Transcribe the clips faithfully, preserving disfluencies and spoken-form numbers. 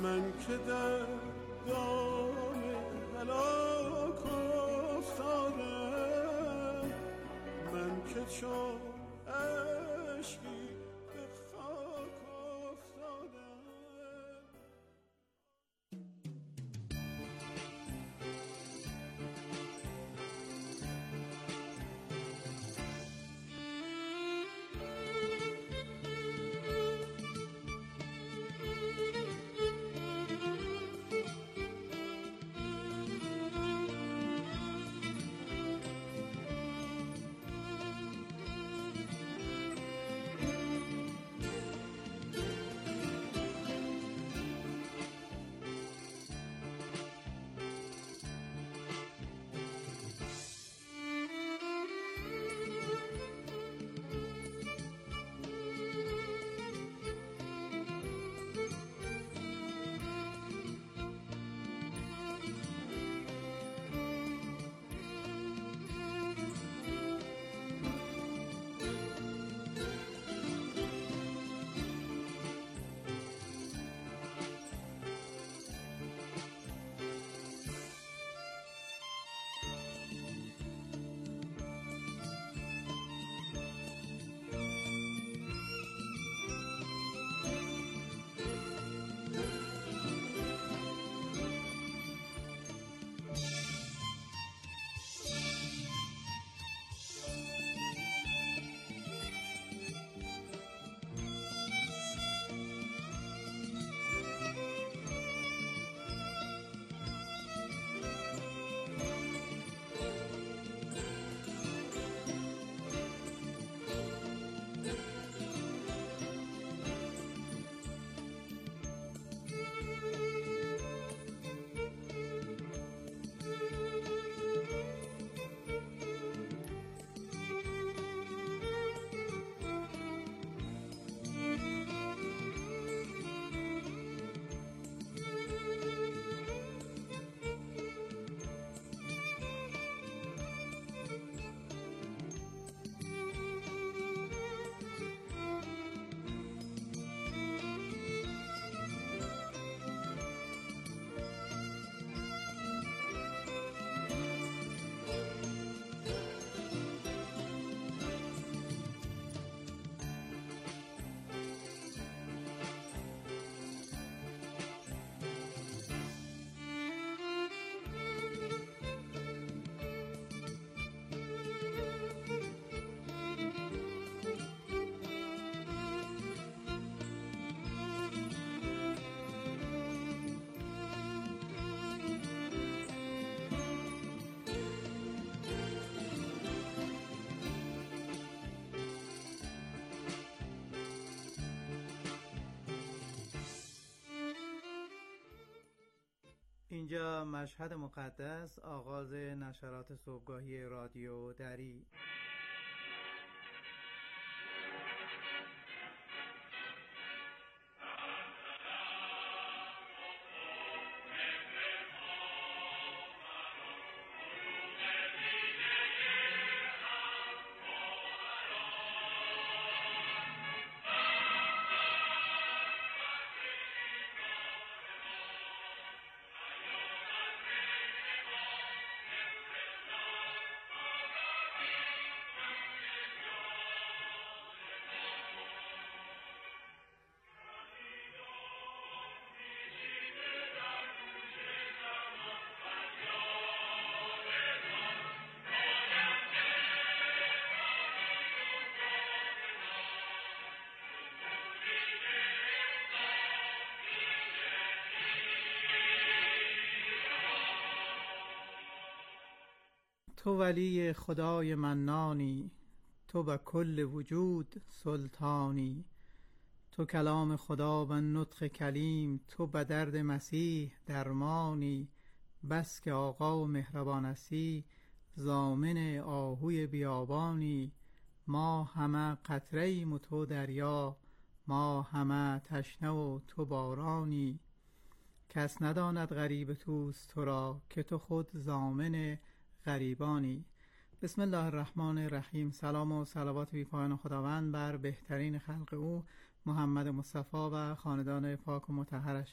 من که در دام هلاک افتادم، من که چون اشکی به خاک افتادم. اینجا مشهد مقدس، آغاز نشرات صبحگاهی رادیو دری. تو ولی خدای منانی، تو به کل وجود سلطانی، تو کلام خدا و نطق کلیم، تو به درد مسیح درمانی. بس که آقا و مهربانستی، ضامن آهوی بیابانی. ما همه قطره‌ایم و تو دریا، ما همه تشنه و تو بارانی. کس نداند غریب توست تو را، که تو خود ضامن غریبانی. بسم الله الرحمن الرحیم. سلام و صلوات بی پایان خداوند بر بهترین خلق او محمد مصطفی و خاندان پاک و مطهرش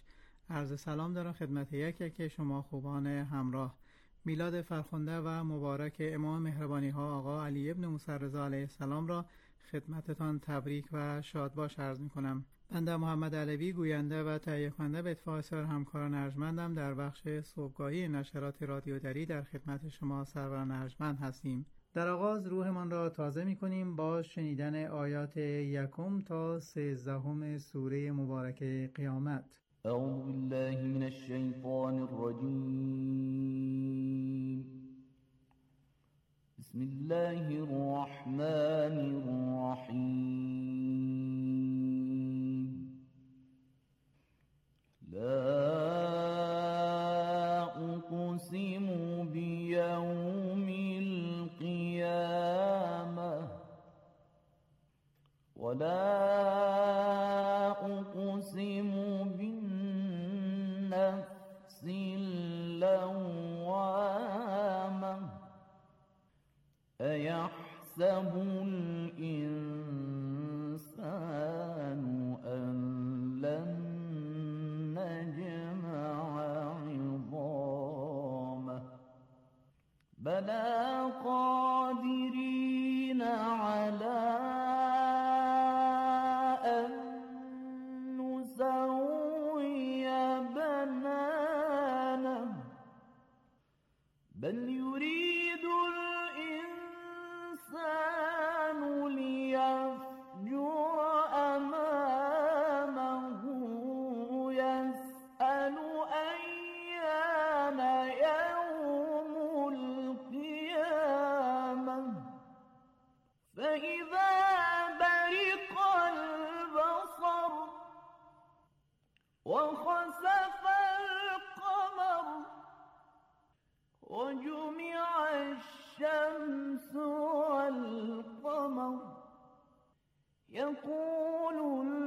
عرض سلام دارم خدمت یک یک شما خوبان همراه. میلاد فرخنده و مبارک امام مهربانی ها آقا علی ابن موسی رضا علیه السلام را خدمتتان تبریک و شادباش عرض می کنم. بنده محمد علوی گوینده و تهیه کننده به اتفاق سایر همکاران ارجمندم در بخش صبحگاهی نشرات رادیو دری در خدمت شما سروران ارجمند هستیم. در آغاز روحمان را تازه می کنیم با شنیدن آیات یکم تا سیزدهم سوره مبارکه قیامت. اعوذ بالله من الشیطان الرجیم. بسم الله الرحمن الرحیم. لا اقسم بیوم القیامة ولا اقسم بالنفس اللوامة أيحسب الإنسان أن لن نجمع عظامه بلى قادرين على أن نسوي بنانه بل يريد الإنسان ليفجر أمامه يسأل أيان يوم القيامة فإذا برق البصر وخسف القمر وجمع الشمس والقمر يقول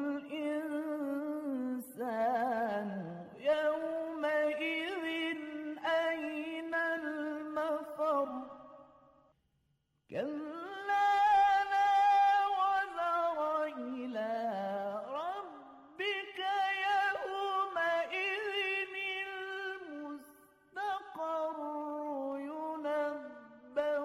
الإنسان يومئذ أين المفر كلا لا وزر إلى ربك يومئذ المستقر ينبأ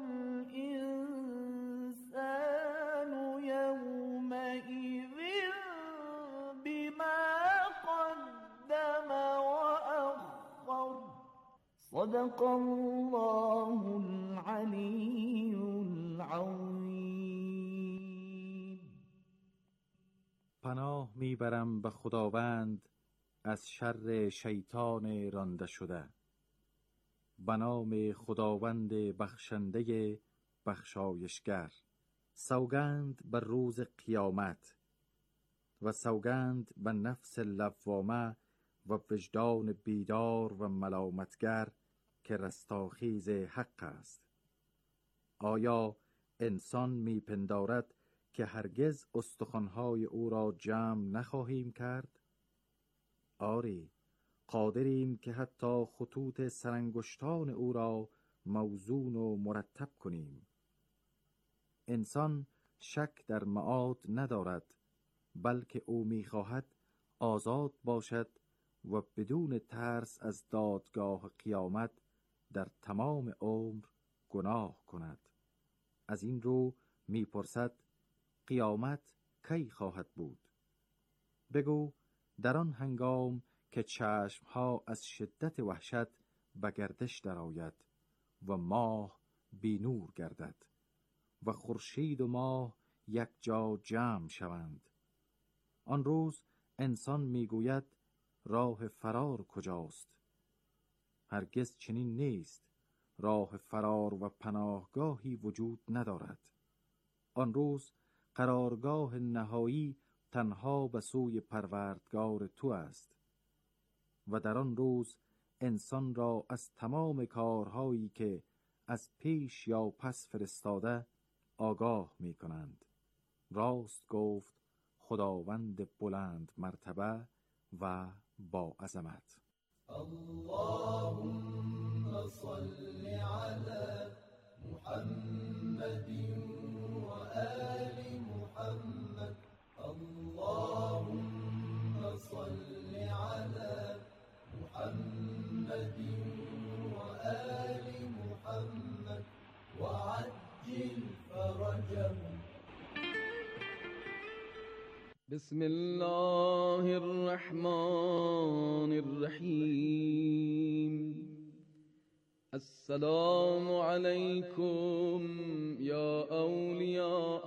الإنسان يومئذ بما قدم وأخر صدق الله العلی العظیم. پناه میبرم به خداوند از شر شیطان رانده شده. به نام خداوند بخشنده بخشایشگر. سوگند به روز قیامت و سوگند به نفس لوامه و وجدان بیدار و ملامتگر که رستاخیز حق است. آیا انسان میپندارد که هرگز استخوان‌های او را جمع نخواهیم کرد؟ آری، قادریم که حتی خطوط سرانگشتان او را موزون و مرتب کنیم. انسان شک در معاد ندارد، بلکه او میخواهد آزاد باشد و بدون ترس از دادگاه قیامت در تمام عمر گناه کند. از این رو میپرسد قیامت کی خواهد بود؟ بگو در آن هنگام که چشمها از شدت وحشت به گردش درآید و ماه بی نور گردد و خورشید و ماه یک جا جمع شوند. آن روز انسان میگوید راه فرار کجاست؟ هرگز چنین نیست. راه فرار و پناهگاهی وجود ندارد. آن روز قرارگاه نهایی تنها به سوی پروردگار تو است و در آن روز انسان را از تمام کارهایی که از پیش یا پس فرستاده آگاه می کنند. راست گفت خداوند بلند مرتبه و با عظمت. اللهم صل على محمد و آل محمد. اللهم صل على بسم الله الرحمن الرحیم. السلام علیکم یا اولیاء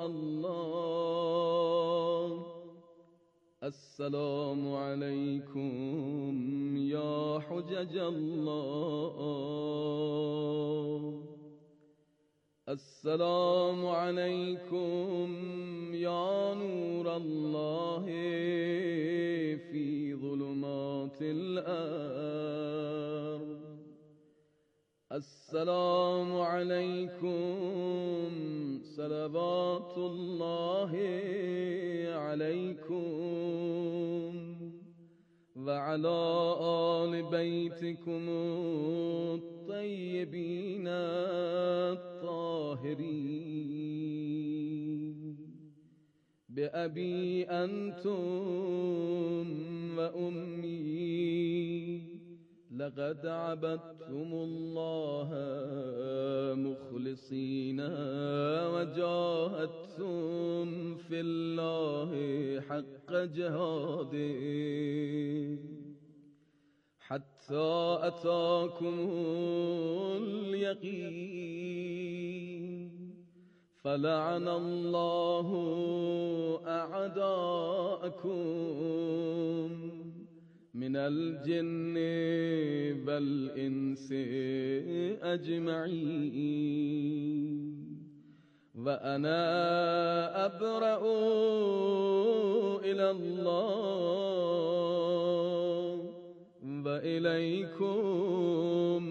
الله، السلام علیکم یا حجج الله، السلام علیکم یا نور الله فی ظلمات الارض، السلام علیکم صلوات الله علیکم و علی آل بیتکم الطیبین الطاهرین. بأبی انتم و امی لقد عبدتم الله مخلصین و جاهدتم فی الله حق جهاده حتی اتاکم الیقین. فلعن الله اعداءکم من الجن والانس اجمعین. و انا ابرأ الی الله و الیکم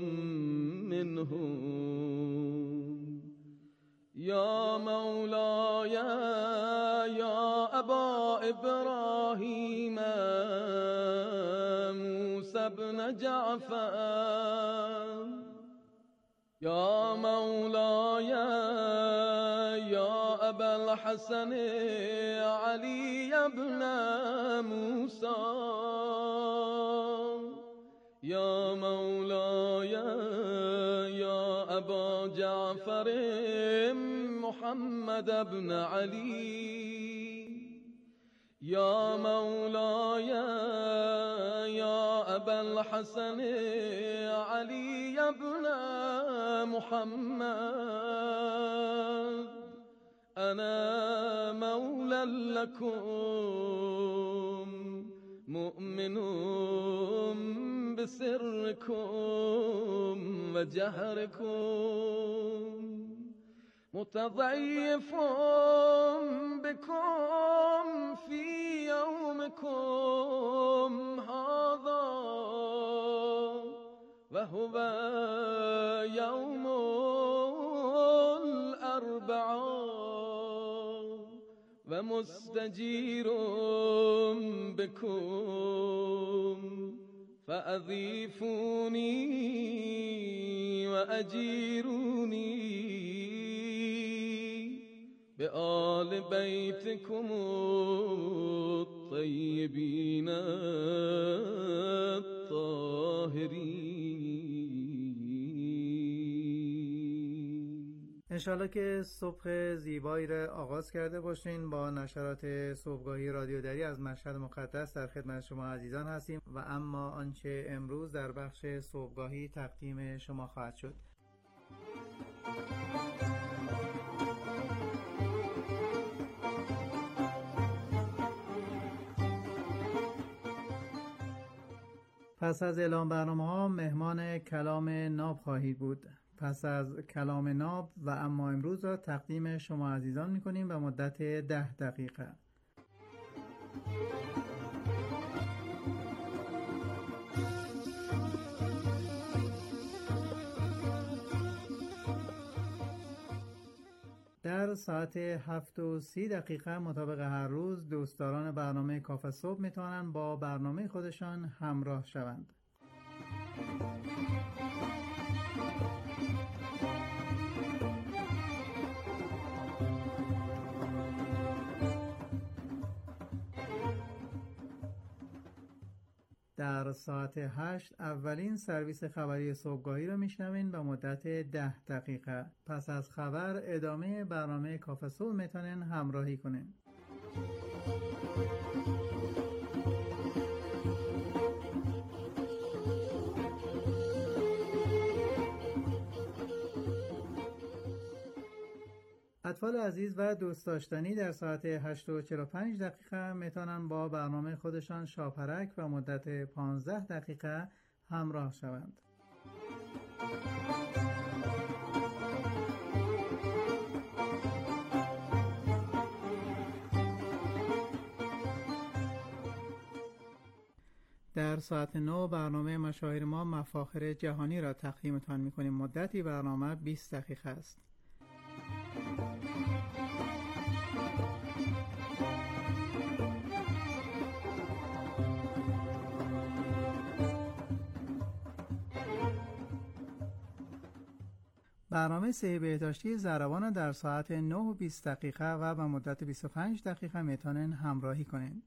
منهم. یا مولاي یا ابا ابراهیم موسی بن جعفر، یا مولاي یا ابا الحسن علی بن موسی، یا مولاي یا ابا جعفر محمد بن علی، یا مولاي یا ابا الحسن علی بن محمد، انا مولا لكم مؤمن بسركم وجهركم، متضيف بكم في يومكم هذا وهو يوم الأربعاء، ومستجير بكم فأضيفوني وأجيروني بآل بيتكم الطيبين الطاهرين. انشالله که صبح زیبایی را آغاز کرده باشین. با نشرات صبحگاهی رادیو دری از مشهد مقدس در خدمت شما عزیزان هستیم و اما آنچه امروز در بخش صبحگاهی تقدیم شما خواهد شد. پس از اعلام برنامه ها مهمان کلام ناب خواهید بود. پس از کلام ناب و اما امروز را تقدیم شما عزیزان می کنیم به مدت ده دقیقه. در ساعت هفت و سی دقیقه مطابق هر روز دوستداران برنامه کافه صبح می توانند با برنامه خودشان همراه شوند. در ساعت هشت اولین سرویس خبری صبحگاهی رو میشنوین به مدت ده دقیقه. پس از خبر ادامه برنامه کافه صبح میتونین همراهی کنین. اطفال عزیز و دوست داشتنی در ساعت هشت و چهل و پنج دقیقه میتونن با برنامه خودشان شاپرک و مدت پانزده دقیقه همراه شوند. در ساعت نه برنامه مشاهیر ما مفاخر جهانی را تقدیمتان میکنیم. مدتی برنامه بیست دقیقه است. برنامه سه بهداشتی ضربان در ساعت نه و بیست دقیقه و به مدت بیست و پنج دقیقه میتونن همراهی کنین.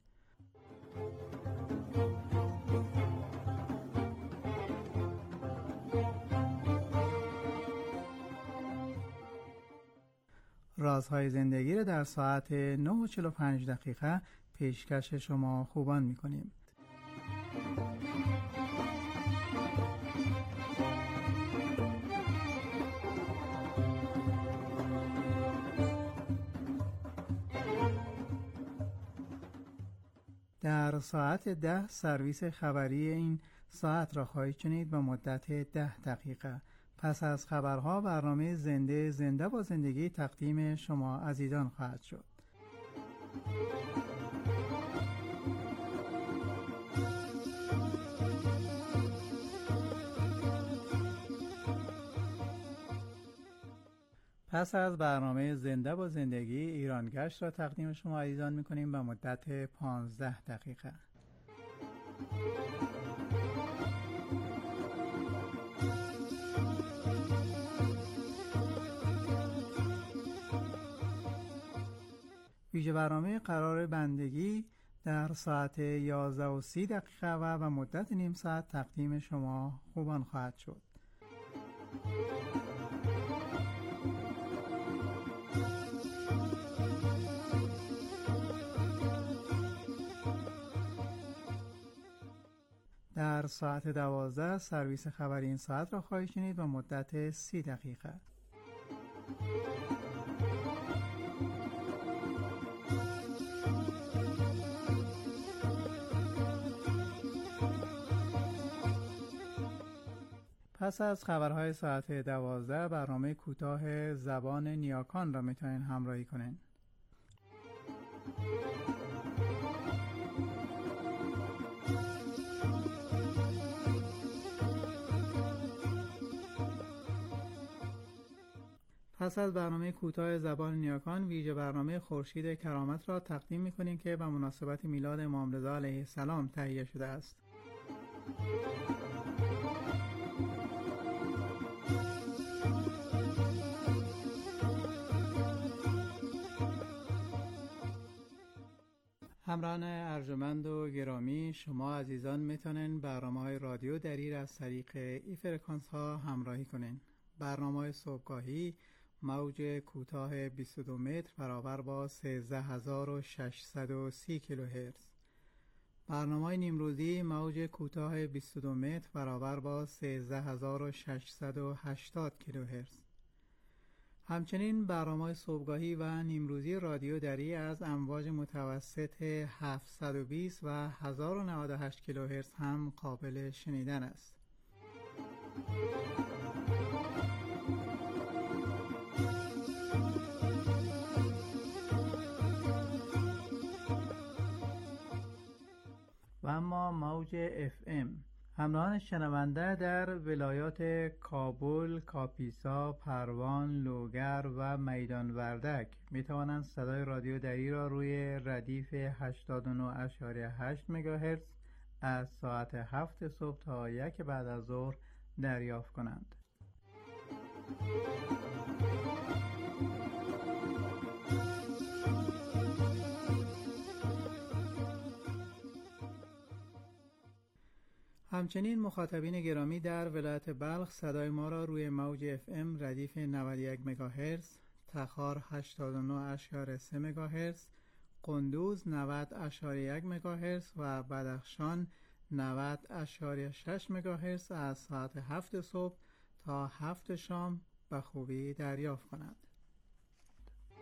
رازهای زندگی را در ساعت نه و چهل و پنج دقیقه پیشکش شما خوبان میکنیم. در ساعت ده سرویس خبری این ساعت را خواهید شنید به مدت ده دقیقه. پس از خبرها برنامه زنده زنده با زندگی تقدیم شما عزیزان خواهد شد. پس از برنامه زنده با زندگی ایرانگشت را تقدیم شما عزیزان میکنیم به مدت پانزده دقیقه. ویژه برنامه قرار بندگی در ساعت یازده و سی دقیقه و به مدت نیم ساعت تقدیم شما خوبان خواهد شد. در ساعت دوازده سرویس خبری این ساعت را خواهید شنید به مدت سی دقیقه. پس از خبرهای ساعت دوازده برنامه کوتاه زبان نیاکان را میتونین همراهی کنین. پس از برنامه کوتاه زبان نیاکان ویژه برنامه خورشید کرامت را تقدیم میکنیم که به مناسبت میلاد امام رضا علیه السلام تهیه شده است. همراهان ارجمند و گرامی، شما عزیزان میتونن برنامه‌های رادیو دری از طریق ای فرکانس ها همراهی کنین. برنامه صبحگاهی موج کوتاه بیست و دو متر برابر با سیزده هزار و ششصد و سی کیلوهرتز. برنامه نیمروزی موج کوتاه بیست و دو متر برابر با سیزده هزار و ششصد و هشتاد کیلوهرتز. همچنین برنامه صبحگاهی و نیمروزی رادیو دری از امواج متوسط هفتصد و بیست و هزار و نود و هشت کیلوهرتز هم قابل شنیدن است. و اما موج اف ام. همراهان شنونده در ولایات کابل، کاپیسا، پروان، لوگر و میدان وردک می توانند صدای رادیو دری را روی ردیف هشتاد و نه ممیز هشت مگاهرتز از ساعت هفت صبح تا یک بعد از ظهر دریافت کنند. همچنین مخاطبین گرامی در ولایت بلخ صدای ما را روی موج اف ام ردیف نود و یک مگاهرتز، تخار هشتاد و نه ممیز سه مگاهرتز، قندوز نود ممیز یک مگاهرتز و بدخشان نود ممیز شش مگاهرتز از ساعت هفت صبح تا هفت شام به خوبی دریافت کنند.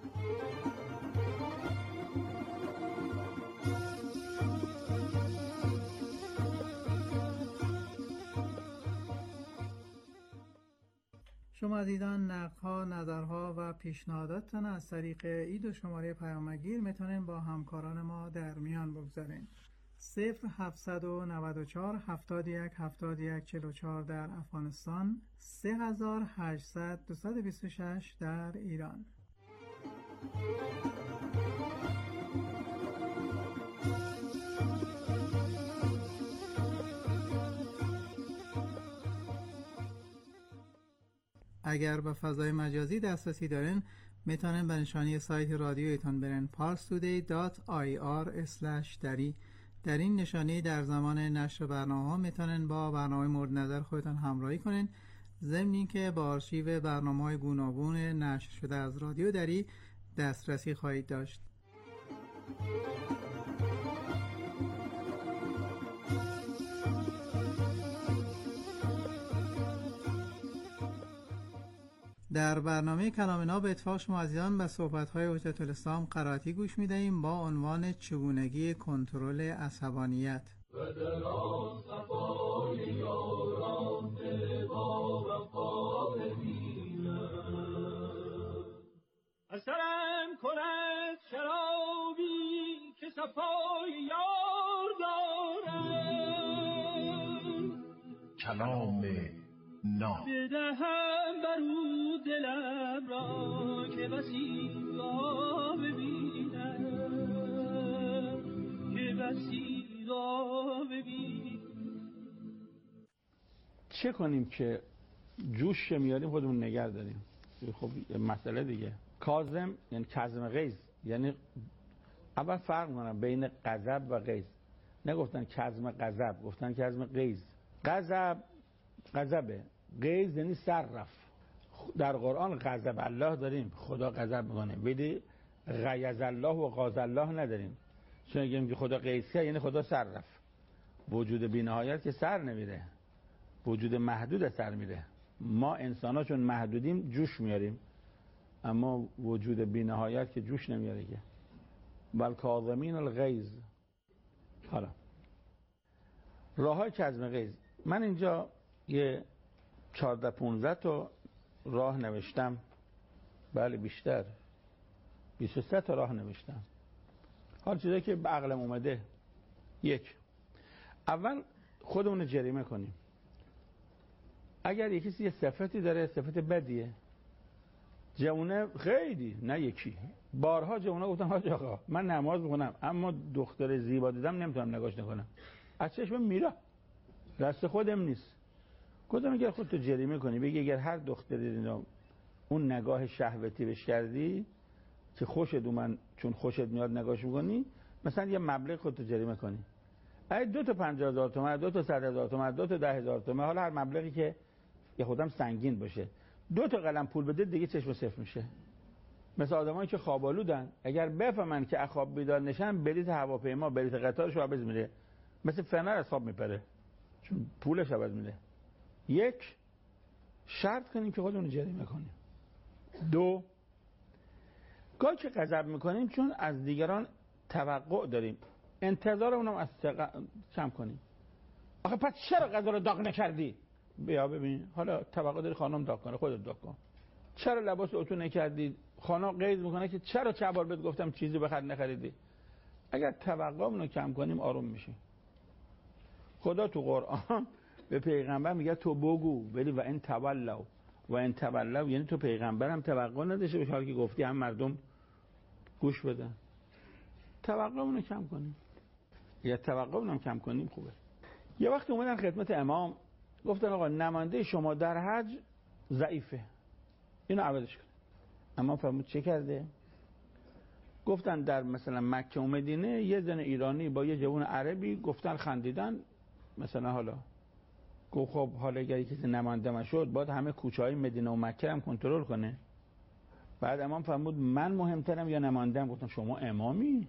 شما عزیزان نقدها، نظرها و پیشنهاداتتان از طریق ای دو شماره پیامگیر میتونین با همکاران ما در میان بگذارین. صفر هفتصد و نود و چهار هفتاد و یک هفتاد و یک چهل و چهار در افغانستان، سه هزار و هشتصد دویست و بیست و شش در ایران. اگر به فضای مجازی دسترسی دارین میتونین به نشانی سایت رادیویتان برین parstoday دات آی آر اسلش دری. در این نشانی در زمان نشر برنامه ها میتونین با برنامه مورد نظر خودتان همراهی کنین، ضمن اینکه با آرشیو برنامه‌های گوناگون نشر شده از رادیو دری دسترسی خواهید داشت. در برنامه کلام ناب به اتفاق شما عزیزان به صحبت‌های حجت الاسلام قرائتی گوش می‌دهیم با عنوان چگونگی کنترل عصبانیت. و در آن صفای یاران دل با وفا ببینم، اثرم کند شرابی که صفای یار دارم، کلام ناب بدهم برو دلم را که بسی را ببینم، که بسی را ببینم. چه کنیم که جوش میاریم خودمون نگه داریم؟ خب مسئله دیگه. کاظم یعنی کظم غیظ، یعنی اول فرق می‌کنن بین غضب و غیظ. نگفتن کظم غضب، گفتن کظم غیظ. غضب غضبه، غیظ یعنی صرف. در قرآن غضب الله داریم، خدا غضب میکنه، ولی غیظ الله و غاظ الله نداریم. چون میگیم که خدا غیظ کرد یعنی خدا صرف. وجود بی‌نهایت که سر نمیره، وجود محدود سر میره. ما انسان ها چون محدودیم جوش میاریم، اما وجود بی‌نهایت که جوش نمیاره که. بل کاظمین الغیظ. حالا راه های کظم غیظ، من اینجا یه چهارده پانزده تا راه نوشتم، بله بیشتر بیست و سه تا راه نوشتم. حال چیزایی که به عقلم اومده. یک، اول خودمون جریمه کنیم. اگر یکی کسی یه صفتی داره، صفت بدیه، جوونه خیلی نه یکی بارها جوونه گفتم حاج آقا من نماز میخونم اما دختر زیبا دیدم نمیتونم نگاش نکنم، از چشم میره، دست خودم نیست. گفتم اگر خودتو جریمه کنی، بگی اگر هر دختری دیدم اون نگاه شهوتی بهش کردی که خوشت اومد چون خوشت میاد نگاش میکنی، مثلا یه مبلغ خودتو جریمه کنی. اگه دو تا پنجاه هزار تومان، دو تا صد هزار تومان، دو تا ده هزار تومان، حالا هر مبلغی که یه خودم سنگین باشه، دو تا قلم پول بده دیگه چشم صفر میشه. مثل آدمایی که خوابالودن، اگر بفهمن که اخواب بیدار نشن بلیط هواپیما بلیط قطارش عوض میده، مثل فنر از خواب میپره چون پولش عوض میده. یک، شرط کنیم که خودمون جریمه کنیم. دو، گاهی که غضب میکنیم چون از دیگران توقع داریم، انتظارمون هم از کم کنیم. آخه پس چرا غذا رو داغ نکردی؟ بیا ببین، حالا توقع داری خانم داغ کنه، خودت داغ کن. چرا لباس اتو نکردی؟ خانم غیظ میکنه که چرا چه بار بهت گفتم چیزی بخر نخریدی؟ اگر توقعمون رو کم کنیم آروم میشیم. خدا تو قرآن به پیغمبر میگه تو بگو، ولی و ان تولوا و ان تولوا یعنی تو پیغمبرم توقع نداشته باشه حالا که گفتی هم مردم گوش بدن. توقعمون رو کم کنیم. یا توقعمون رو کم کنیم خوبه. یه وقت اومدن خدمت امام گفتن آقا نماینده شما در حج ضعیفه، اینو عوضش کن. اما فرمود چه کرده؟ گفتن در مثلا مکه و مدینه یه زن ایرانی با یه جوان عربی گفتن خندیدن، مثلا حالا گفت خب حالا اگر کسی نماینده من شد باید همه کوچه‌های مدینه و مکه هم کنترل کنه. بعد امام فرمود من مهمترم یا نماینده‌ام؟ گفتم شما امامی؟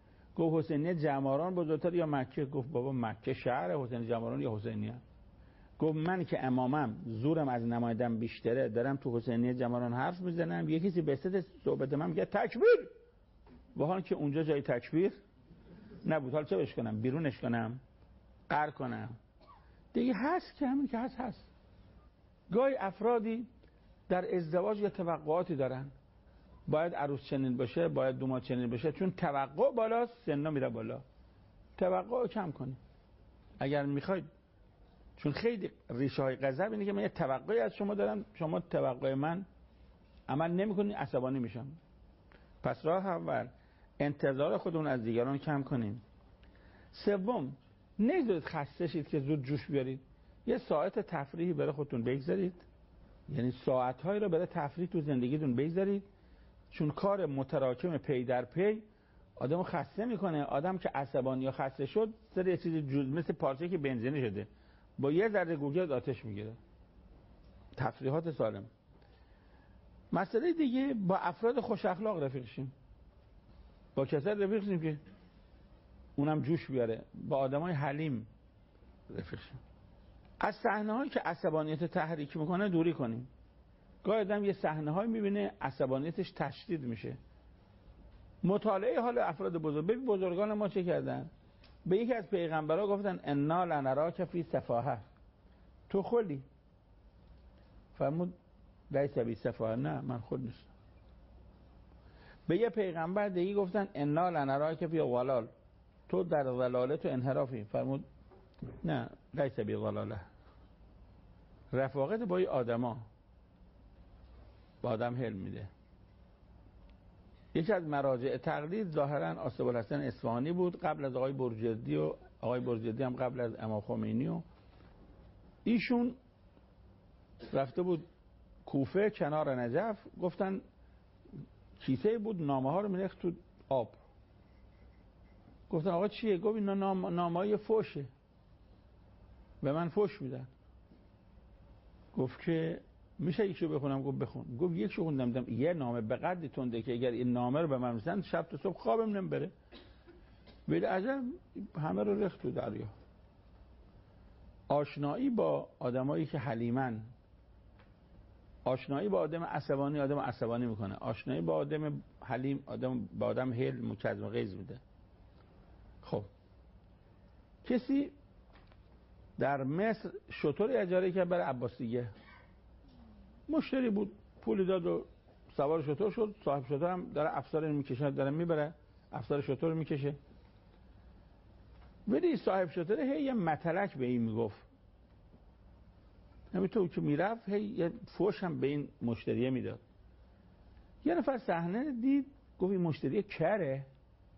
گفت حسینیه جماران بزرگتر یا مکه؟ گفت بابا مکه شهر، حسین جماران یا حسینیه. گفت من که امامم زورم از نمایندم بیشتره، دارم تو حسینیه جمالان حرف میزنم، یه کسی به استد صحبت من میگه تکبیر، با حال که اونجا جای تکبیر نبود. حالا چه بش کنم؟ بیرونش کنم؟ قهر کنم؟ دیگه هست که همین که هست هست. گاهی افرادی در ازدواج یا توقعاتی دارن، باید عروس چنین باشه، باید دوماد چنین باشه، چون توقع بالاست سنا میره بالا. توقع کم کنی اگر میخواید، چون خیلی ریشه های غضب اینه که من یه توقعی از شما دارم، شما توقع من عمل نمیکنی، عصبانی میشم. پس راه اول انتظار خودمون از دیگران کم کنیم. سوم، نمیذارید خسته شید که زود جوش بیارید، یه ساعت تفریحی برای خودتون بگذارید، یعنی ساعت‌هایی رو برای تفریح تو زندگیتون بگذارید، چون کار متراکم پی در پی آدمو خسته میکنه. آدم که عصبانی یا خسته شد سر یه چیز جز مثل پارچه‌ای که بنزینی شده، با یه ذره گوگرد آتش میگیره. تفریحات سالم. مسئله دیگه، با افراد خوش اخلاق رفیق شیم، با کسایی رفیق شیم که اونم جوش بیاره، با آدمای حلیم رفیق شیم. از صحنه‌هایی که عصبانیت تحریک میکنه دوری کنیم. گاهی آدم یه صحنه‌هایی میبینه عصبانیتش تشدید میشه. مطالعه حال افراد بزرگ، ببین بزرگان ما چه کردن. به یکی از پیغمبرها گفتن انا لنراک فی سفاهه، تو خلی. فرمود لیس بی سفاهه، نه من خود نیستم. به یه پیغمبر دیگه گفتن انا لنراک فی ضلال، تو در ضلالت و انحرافی. فرمود نه لیس بی ضلاله. رفاقت با این آدما با آدم حل میده. یکی از مراجع تقلید ظاهرا آصف الحسن اصفهانی بود، قبل از آقای برجردی، و آقای برجردی هم قبل از امام خمینی. و ایشون رفته بود کوفه کنار نجف، گفتن کیسه بود نامه ها رو میریخت تو آب. گفتن آقا چیه؟ گفت اینا نام... نامه های فوشه، به من فوش میدن. گفت که میشه یکشو بخونم؟ گفت بخون. گفت یکشو خوندم، دیدم یه نامه به قدری تنده که اگر این نامه رو به من میسن شب تا صبح خوابم نمیبره. ولی عجب همه رو ریخت تو دریا. آشنایی با آدمایی که حلیمن، آشنایی با آدم عصبانی آدم عصبانی میکنه، آشنایی با آدم حلیم آدم با آدم حلم و کظم و غیظ میده. خب کسی در مصر شتر اجاره کرد برای عباسیه، مشتری بود، پولی داد و سوار شتر شد. صاحب شتر هم داره افسار میکشه، داره میبره افسار شتر میکشه. ولی صاحب شتر هی یه متلک به این میگفت، همینطور که میرفت هی یه فوش هم به این مشتریه میداد. یه نفر صحنه دید، گفت این مشتریه کره،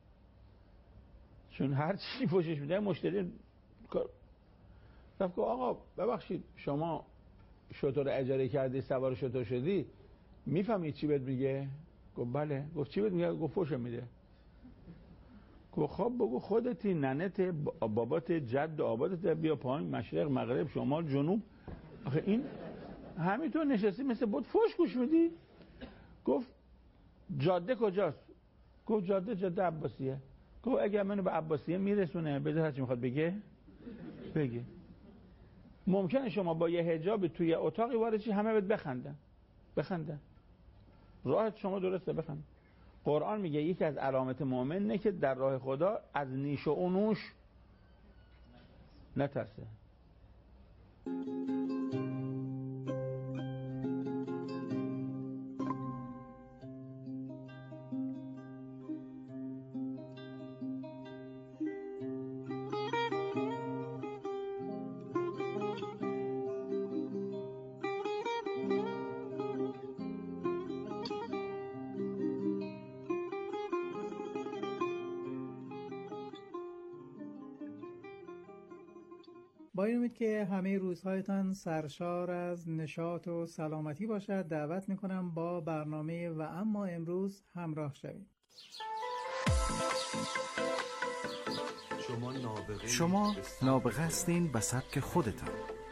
چون هر چی فوشش میده مشتری. رفت گفت آقا ببخشید شما شتر اجاره کردی سوار شتر شدی، میفهمی چی بهت میگه؟ گفت بله. گفت چی بهت میگه؟ گفت فوش میده. گفت خب بگو خودتی، ننت، بابات، جد و آبادت، بیا پایین، مشرق مغرب شمال جنوب. آخه این همینطور نشستی مثل بود فوش گوش میدی؟ گفت جاده کجاست؟ گفت جاده جاده عباسیه. گفت اگر منو به عباسیه میرسونه بده هرچی میخواد بگه بگه. ممکنه شما با یه حجاب توی اتاقی وارد چی همه بهت بخندن بخندن راحت شما درسته بخند. قرآن میگه یکی از علامت مؤمن نه که در راه خدا از نیش و اونوش نترسه. با این امید که همه روزهایتان سرشار از نشاط و سلامتی باشد، دعوت میکنم با برنامه و اما امروز همراه شوید. شما نابغه, شما نابغه هستین به سبک خودتان.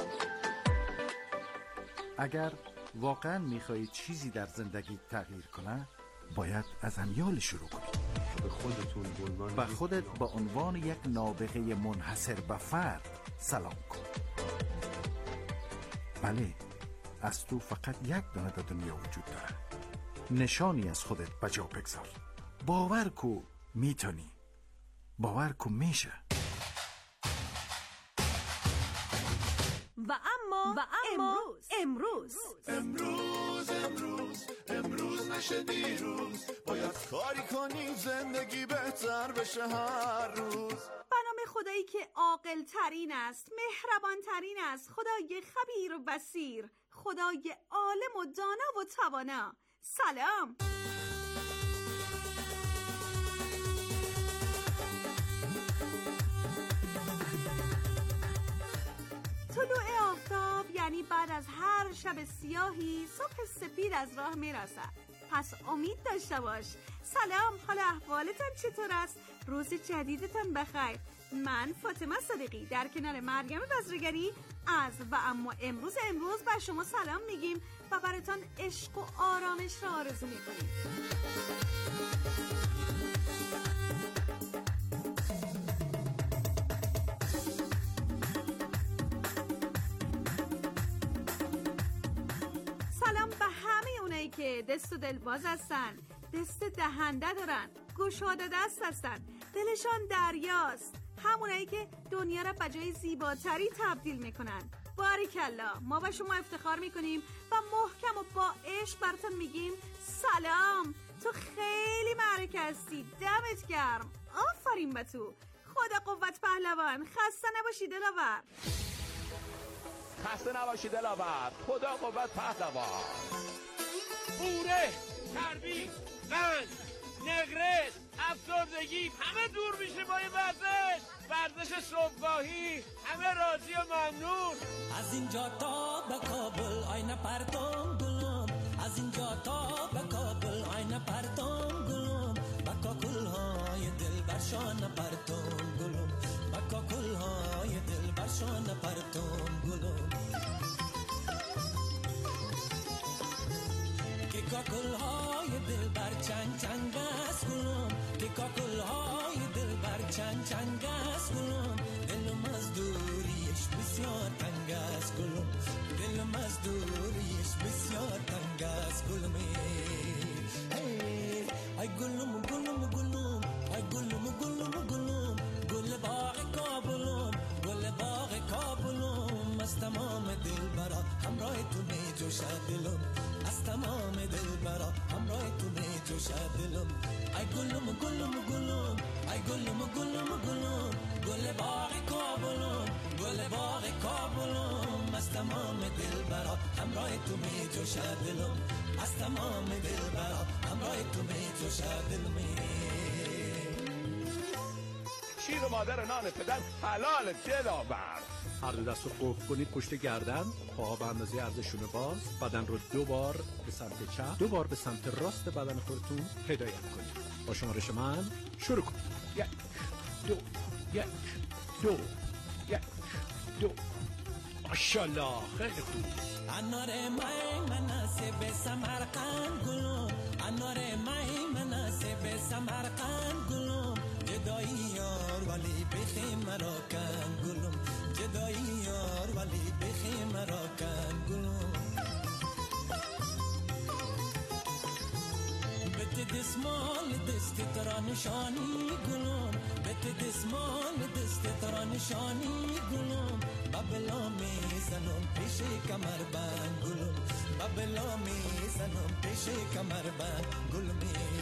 اگر واقعا میخواهید چیزی در زندگی تغییر کنه، باید از امیال شروع کنید. به خودتون به عنوان به خودت به عنوان یک نابغه منحصر به فرد سلام کن. بله، از تو فقط یک دانه در دنیا وجود داره. نشانی از خودت بجا بگذار. باور کو میتونی، باور کو میشه. و اما و اما امروز امروز امروز امروز نشه دیروز، باید کاری کنی زندگی بهتر بشه هر روز. به نام خدایی که عاقل ترین است، مهربان ترین است، خدای خبیر و بصیر، خدای عالم و دانا و توانا. سلام. طلوع آفتاب یعنی بعد از هر شب سیاهی صبح سپید از راه میرسد. پس امید داشته باش. سلام، حال احوالتان چطور است؟ روز جدیدتان بخیر. من فاطمه صدیقی در کنار مریم بزرگری از و اما امروز امروز بر شما سلام میگیم و براتان عشق و آرامش را آرزو میکنیم. سلام به همه اونایی که دست و دل باز هستن، دست دهنده دارن، گشاده دست هستن، دلشان دریاست، همونایی که دنیا را به جای زیباتری تبدیل میکنن. باریکلا، ما با شما افتخار میکنیم و محکم و با عشق براتون میگیم سلام. تو خیلی معرکه هستی، دمت گرم. آفرین به تو. خدا قوت پهلوان. خسته نباشی دلاور. خسته نباشی دلاور. خدا قوت پهلوان. بوره، چربی، قند، نقرس، افسردگی همه دور میشه با این ورزش. ورزش صبحگاهی، همه راضی و ممنون. از اینجا تا به کابل آینه پرتم گلم، از اینجا تا به کابل آینه پرتم گلم، با کاکل های دل برشان پرتم گلم، با کاکل های دل برشان پرتم گلم، که کاکل های دل بر چنگ چنگ است گلم، که کاکل های دل بر چنگ چنگ است گلم، دلم از دوریش بسیار تنگ است گلم، دلم از دوریش بسیار تنگ است گلم. ای گلم گلم گلم، ای گلم گلم گلم، گل باغ کابلم، گل باغ کابلم، از تمام دل برا همراه تو می جوشد دلم، از تمام دل برا همراه تو می جوشد دلم. ای گلم گلم گلم، ای گلم گلم گلم، گل باغ کابلم، گل باغ کابلم، از تمام دل برا همراه تو می جوشد دلم، از تمام دل برا همراه تو می جوشد دلم. شیر مادر نان پدر حلال دلاور. هر دو دست رو قفل کنید پشت گردن، پاها به اندازه عرضشون باز، بدن رو دو بار به سمت چپ، دو بار به سمت راست بدن خودتون هدایت کنید. با شمارش من شروع کنید. یک دو یک دو یک دو. ماشاءالله خیلی خوب. انار مای مناسب سمرقند گلم، انار مای مناسب سمرقند گلم، جدایی یار ولی بخی مرا کن گلم، جدایی یار ولی بخی مرا کن گلم. بت دسمال دست ترا نشانی گلم، بت دسمال دست ترا نشانی گلم، بابلا می زنم پیش کمر بند گلم، بابلا می زنم پیش کمر بند گلم.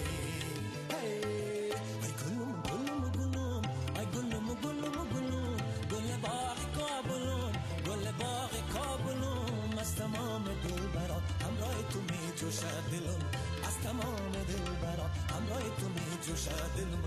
ای گلم گلم گلم، ای گلم گلم گلم، گل باغ کابلم، گل باغ کابلم، از تمام دل برا همراه تو می جوشد دلم، از تمام دل برا همراه تو می جوشد دلم.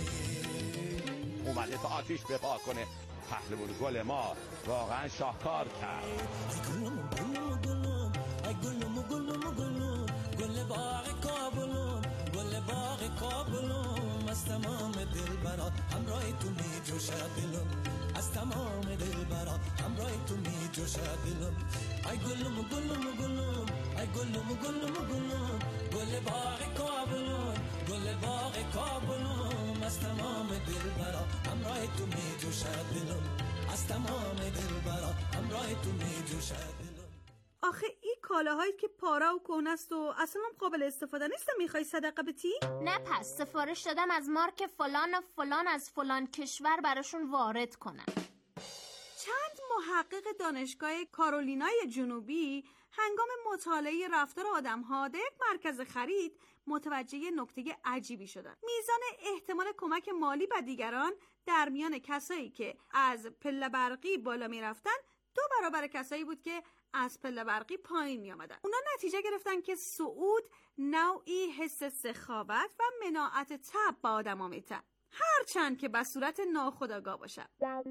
اومده تا آتیش بپا کنه. پهلوان گل ما واقعا شاهکار کرد. ای گلم گلم گلم، ای گلم گلم گلم، گل باغ کابلم، گل باغ کابلم، از تمام دل برا همراه تو می جوشد دلم، از تمام دل برا همراه تو می جوشد دلم. ای گلم گلم گلم، ای گلم گلم گلم، گل باغ کابلم، گل باغ کابلم، از تمام دل برا همراه تو می جوشد دلم، از تمام دل برا همراه تو می جوشد دلم. آخه این کالاهایی که پارا و کهنه است و اصلا هم قابل استفاده نیست، میخوای صدقه بدی؟ نه، پس سفارش دادم از مارک فلان و فلان از فلان کشور براشون وارد کنن. چند محقق دانشگاه کارولینای جنوبی هنگام مطالعه رفتار آدم‌ها در یک مرکز خرید متوجه نکته عجیبی شدند. میزان احتمال کمک مالی به دیگران در میان کسایی که از پله برقی بالا میرفتن دو برابر کسایی بود که از پله برقی پایین می آمدن. اونا نتیجه گرفتن که صعود نوعی حس سخاوت و مناعت طبع به آدم ها میتن، هرچند که به صورت ناخودآگاه باشه.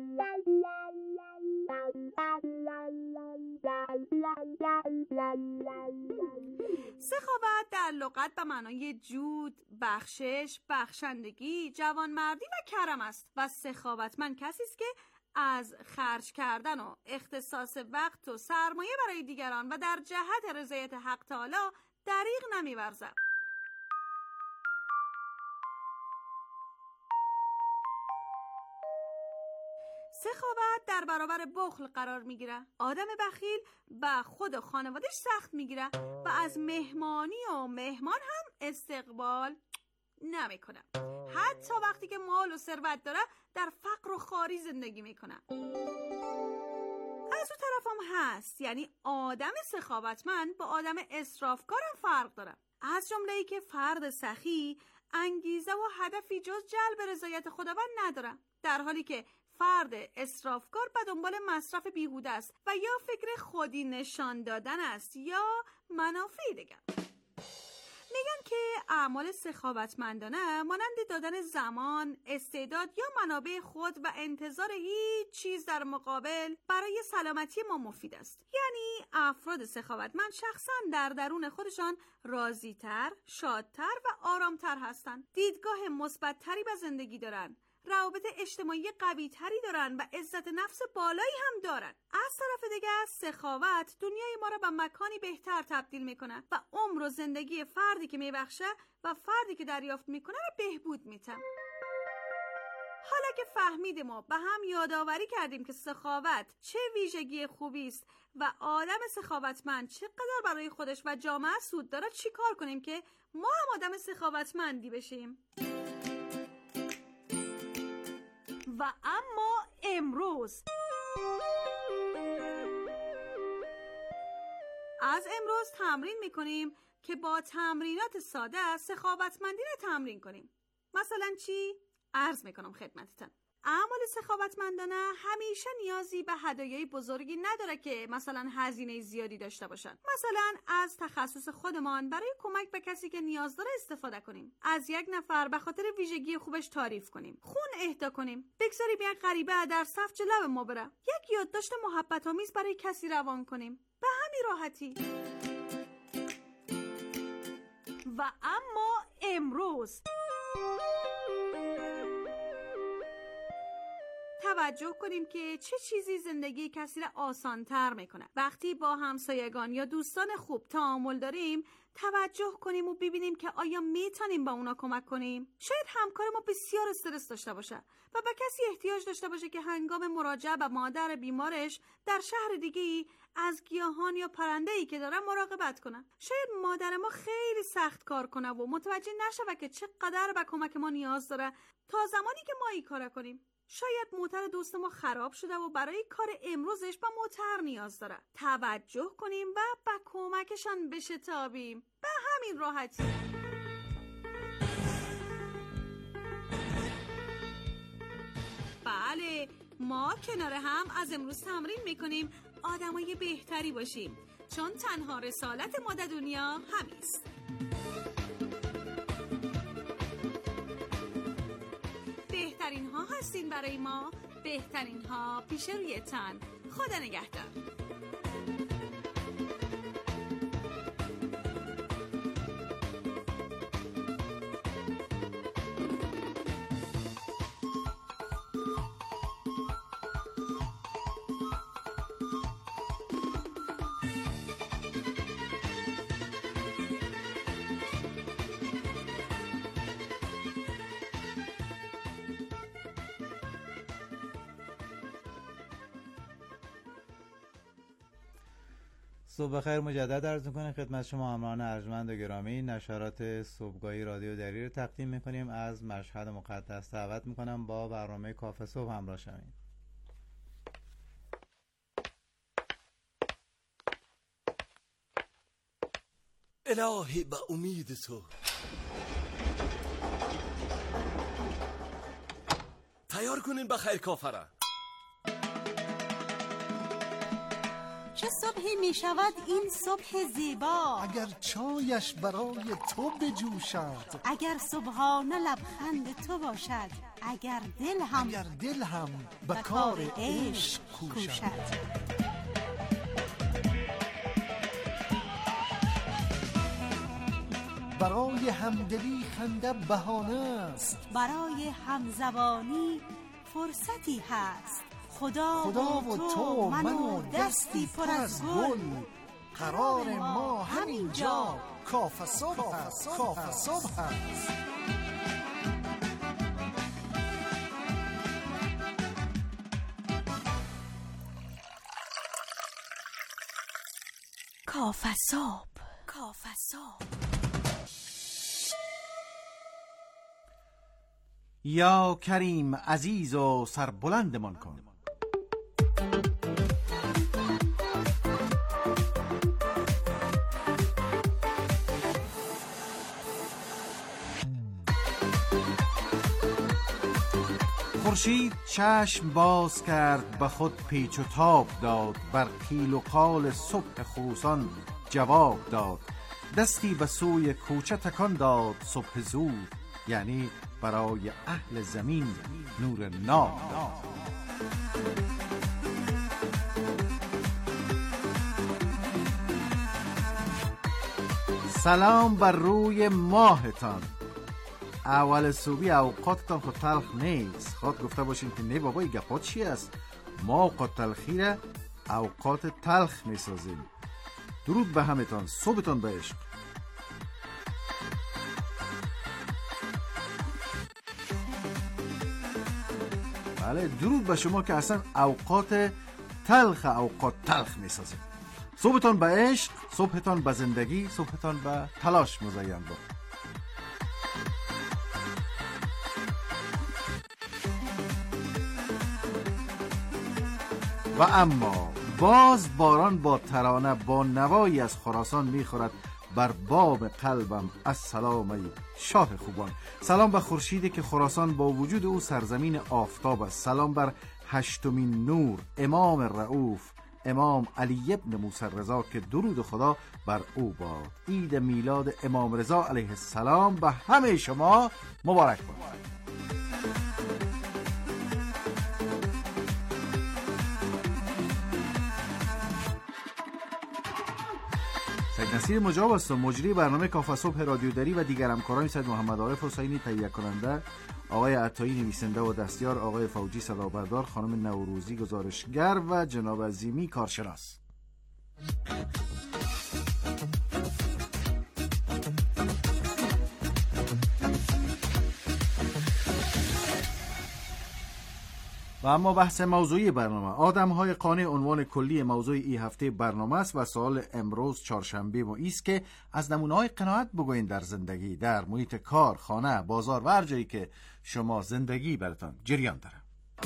سخاوت در لغت به معنای جود، بخشش، بخشندگی، جوانمردی و کرم است و سخاوتمند کسی است که از خرج کردن و اختصاص وقت و سرمایه برای دیگران و در جهت رضایت حق تعالی دریغ نمی‌ورزد. سخاوت در برابر بخل قرار میگیره. آدم بخیل به خود و خانوادش سخت میگیره و از مهمانی و مهمان هم استقبال نمیکنه. حتی وقتی که مال و ثروت داره در فقر و خواری زندگی میکنه. از اون طرف هم هست، یعنی آدم سخاوتمند با آدم اسرافکار هم فرق داره. از جمله ای که فرد سخی انگیزه و هدفی جز جلب رضایت خداوند نداره، در حالی که فرد اسرافکار به دنبال مصرف بیهوده است و یا فکر خودی نشان دادن است یا منافع دیگر. میگن که اعمال سخاوتمندانه مانند دادن زمان، استعداد یا منابع خود و انتظار هیچ چیز در مقابل برای سلامتی ما مفید است. یعنی افراد سخاوتمند شخصا در درون خودشان راضی‌تر، شادتر و آرامتر هستند. دیدگاه مثبت‌تری به زندگی دارند. روابط اجتماعی قوی تری دارن و عزت نفس بالایی هم دارن. از طرف دیگه سخاوت دنیای ما را به مکانی بهتر تبدیل میکنه و عمر و زندگی فردی که میبخشه و فردی که دریافت میکنه را بهبود میده. حالا که فهمیدیم و به هم یادآوری کردیم که سخاوت چه ویژگی خوبی است و آدم سخاوتمند چقدر برای خودش و جامعه سود داره، چی کار کنیم که ما هم آدم سخاوتمندی بشیم؟ و اما امروز از امروز تمرین میکنیم که با تمرینات ساده سخاوتمندی رو تمرین کنیم. مثلا چی؟ عرض میکنم خدمتتون. اعمال سخاوتمندانه همیشه نیازی به هدایای بزرگی نداره که مثلا هزینه زیادی داشته باشن. مثلا از تخصص خودمان برای کمک به کسی که نیاز داره استفاده کنیم. از یک نفر به خاطر ویژگی خوبش تعریف کنیم. خون اهدا کنیم. بگذاریم یک غریبه در صف جلو ما بره. یک یادداشت محبت آمیز برای کسی روان کنیم. به همین راحتی. و اما امروز توجه کنیم که چه چیزی زندگی کسی را آسان‌تر میکنه. وقتی با همسایگان یا دوستان خوب تعامل داریم، توجه کنیم و ببینیم که آیا میتونیم با اونا کمک کنیم. شاید همکار ما بسیار استرس داشته باشه و به کسی احتیاج داشته باشه که هنگام مراجعه به مادر بیمارش در شهر دیگه‌ای از گیاهان یا پرنده‌ای که داره مراقبت کنه. شاید مادر ما خیلی سخت کار کنه و متوجه نشه و که چقدر به کمک ما نیاز داره تا زمانی که ما این کارو کنیم. شاید موتر دوست ما خراب شده و برای کار امروزش به موتر نیاز داره. توجه کنیم و به کمکشان بشتابیم. به همین راحتی. بله، ما کنار هم از امروز تمرین میکنیم آدمای بهتری باشیم، چون تنها رسالت ما در دنیا همیست. بهترین ها هستین برای ما، بهترین ها پیش روی تن. خدا نگهدار. صبح بخیر مجدد عرض می‌کنیم خدمت شما همراهان ارجمند و گرامی. نشرات صبحگاهی رادیو دری رو تقدیم می‌کنیم. از مشهد مقدس دعوت می‌کنم با برنامه کافه صبح همراه شوید. الهی به امید تو تیار کنین بخیر کافه را. چه صبحی می شود این صبح زیبا، اگر چایش برای تو بجوشد، اگر صبحانه لبخند تو باشد، اگر دل هم اگر دل هم به کار عشق کوشد. برای همدلی خنده بهانه است، برای همزبانی فرصتی هست. خدا, خدا و تو من و دستی پر از گل، قرار ما همینجا کافه صبح هست. کافه صبح هست. کافه صبح، کافه صبح. یا کریم عزیز و سربلندمان کن. خورشید چشم باز کرد به خود پیچ و تاب داد، بر قیل و قال صبح خروسان جواب داد. دستی به سوی کوچه تکان داد صبح زود، یعنی برای اهل زمین نور ناب داد. سلام بر روی ماهتان. اول صبحی اوقاتتان خود تلخ نیست. خود گفته باشین که نه بابا این گپا چی است؟ ما اوقات تلخی را اوقات تلخ می سازیم. درود به همتان، صبحتان به عشق. بله، درود به شما که اصلا اوقات تلخ اوقات تلخ می سازیم. صبحتان به عشق، صبحتان به زندگی، صبحتان به تلاش مزین بود. و اما باز باران با ترانه با نوایی از خراسان میخورد بر بام قلبم. السلام ای شاه خوبان. سلام به خورشیدی که خراسان با وجود او سرزمین آفتاب است. سلام بر هشتمین نور، امام رؤوف، امام علی ابن موسی رضا، که درود خدا بر او باد. عید میلاد امام رضا علیه السلام به همه شما مبارک باد. سید نصیر مجاب است و مجری برنامه کافه صبح رادیو دری و دیگر همکاران سید محمد عارف حسینی تهیه کننده، آقای عطایی نویسنده و دستیار، آقای فوجی صدابردار، خانم نوروزی گزارشگر و جناب عظیمی کارشناس. و اما بحث موضوعی برنامه، آدم‌های قانع عنوان کلی موضوع این هفته برنامه است و سوال امروز چهارشنبه ما است که از نمونه‌های قناعت بگوین در زندگی، در محیط کار، خانه، بازار و هر جایی که شما زندگی براتون جریان داره.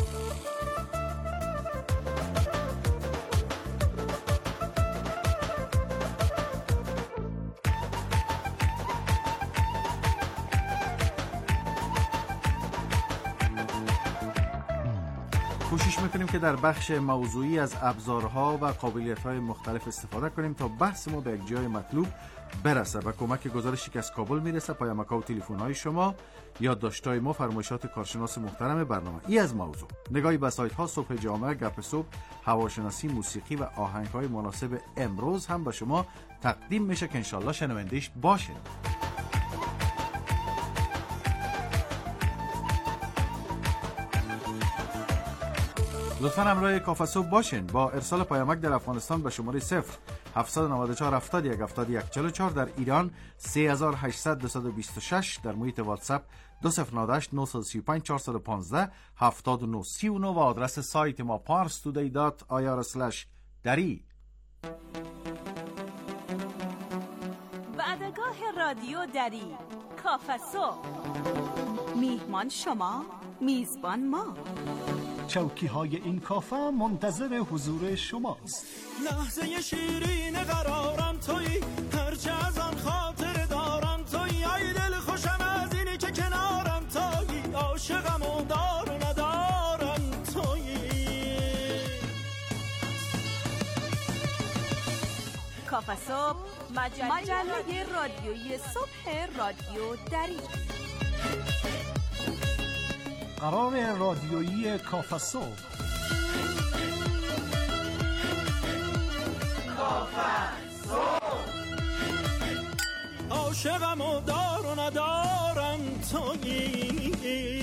کوشش میکنیم که در بخش موضوعی از ابزارها و قابلیت‌های مختلف استفاده کنیم تا بحث ما به یک جای مطلوب برسه. و کمک گزارشی که از کابل میرسه، پیامک‌ها و تلفن‌های شما، یادداشت‌های ما، فرمایشات کارشناس محترم برنامه. ای از موضوع. نگاهی به سایت‌ها صبح جامعه، گپ صبح، هواشناسی، موسیقی و آهنگ‌های مناسب امروز هم به شما تقدیم میشه که انشالله شنونده‌اش باشید. لطفاً همراه کافه صبح باشین. با ارسال پیامک در افغانستان به شماره صفر هفت نه چهار هفتاد و یک هفتاد و یک چهل و چهار، در ایران سه هزار و هشتصد دویست و بیست و شش، در محیط واتساپ دو صفر نه هشت نه سه پنج چهار یک پنج هفتاد و نه سی و نه و آدرس سایت ما پارس تودی دات آی آر اسلش دری. ایستگاه رادیو دری کافسو. میهمان شما، میزبان ما. چوکی های این کافه منتظر حضور شماست. لحظه شیرین قرارم تویی، هرچه از آن خاطر دارم تویی. ای دل خوشم از اینی که کنارم تویی، عاشقم و دار و ندارم تویی. کافه صبح، مجله, مجله رادیویی صبح رادیو دری. قرار رادیویی کافه صبح. کافه صبح. عاشقم و دار و ندارم تویی.